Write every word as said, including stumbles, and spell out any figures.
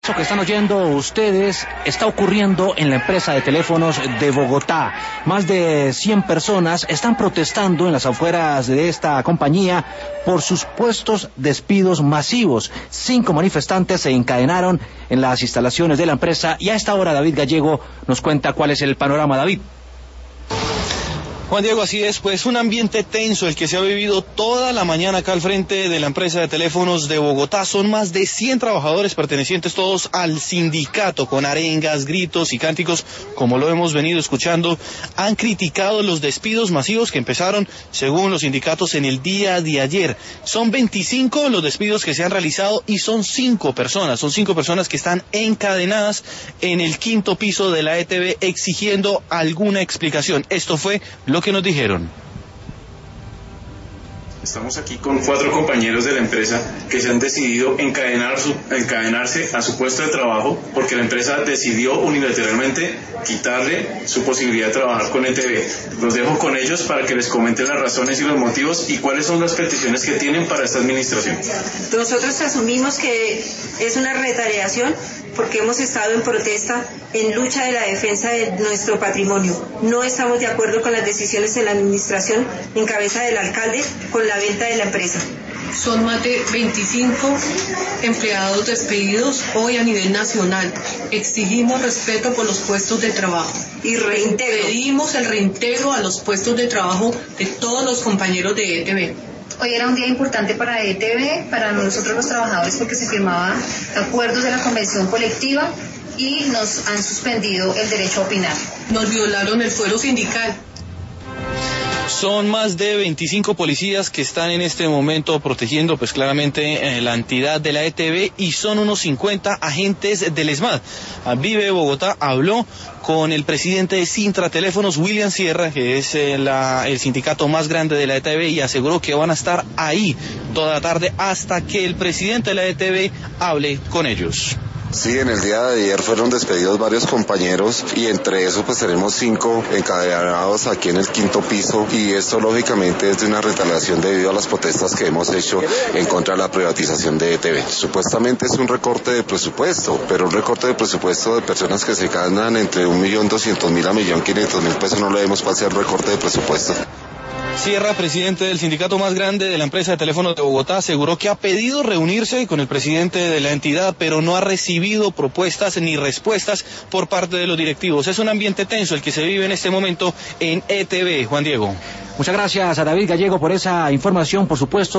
Eso que están oyendo ustedes está ocurriendo en la empresa de teléfonos de Bogotá. Más de cien personas están protestando en las afueras de esta compañía por supuestos despidos masivos. Cinco manifestantes se encadenaron en las instalaciones de la empresa y a esta hora David Gallego nos cuenta cuál es el panorama. David. Juan Diego, así es, pues un ambiente tenso el que se ha vivido toda la mañana acá al frente de la empresa de teléfonos de Bogotá. Son más de cien trabajadores pertenecientes todos al sindicato, con arengas, gritos y cánticos, como lo hemos venido escuchando. Han criticado los despidos masivos que empezaron, según los sindicatos, en el día de ayer. Son veinticinco los despidos que se han realizado y son cinco personas, son cinco personas que están encadenadas en el quinto piso de la E T V exigiendo alguna explicación. Esto fue lo que nos dijeron. Estamos aquí con cuatro compañeros de la empresa que se han decidido encadenar su, encadenarse a su puesto de trabajo porque la empresa decidió unilateralmente quitarle su posibilidad de trabajar con E T V. Los dejo con ellos para que les comenten las razones y los motivos y cuáles son las peticiones que tienen para esta administración. Nosotros asumimos que es una retaliación porque hemos estado en protesta, en lucha de la defensa de nuestro patrimonio. No estamos de acuerdo con las decisiones de la administración en cabeza del alcalde con la venta de la empresa. Son más de veinticinco empleados despedidos hoy a nivel nacional. Exigimos respeto por los puestos de trabajo. Y reintegro. Pedimos el reintegro a los puestos de trabajo de todos los compañeros de E T V. Hoy era un día importante para E T V, para nosotros los trabajadores, porque se firmaban acuerdos de la convención colectiva y nos han suspendido el derecho a opinar. Nos violaron el fuero sindical. Son más de veinticinco policías que están en este momento protegiendo pues claramente eh, la entidad de la E T V y son unos cincuenta agentes del ESMAD. Vive Bogotá habló con el presidente de Cintra Teléfonos, William Sierra, que es eh, la, el sindicato más grande de la E T V, y aseguró que van a estar ahí toda la tarde hasta que el presidente de la E T V hable con ellos. Sí, en el día de ayer fueron despedidos varios compañeros y entre eso pues tenemos cinco encadenados aquí en el quinto piso y esto lógicamente es de una retaliación debido a las protestas que hemos hecho en contra de la privatización de E T V. Supuestamente es un recorte de presupuesto, pero un recorte de presupuesto de personas que se ganan entre un millón doscientos mil a un millón quinientos mil pesos no le vemos cuál sea el recorte de presupuesto. Sierra, presidente del sindicato más grande de la empresa de teléfonos de Bogotá, aseguró que ha pedido reunirse con el presidente de la entidad, pero no ha recibido propuestas ni respuestas por parte de los directivos. Es un ambiente tenso el que se vive en este momento en E T V. Juan Diego. Muchas gracias a David Gallego por esa información, por supuesto.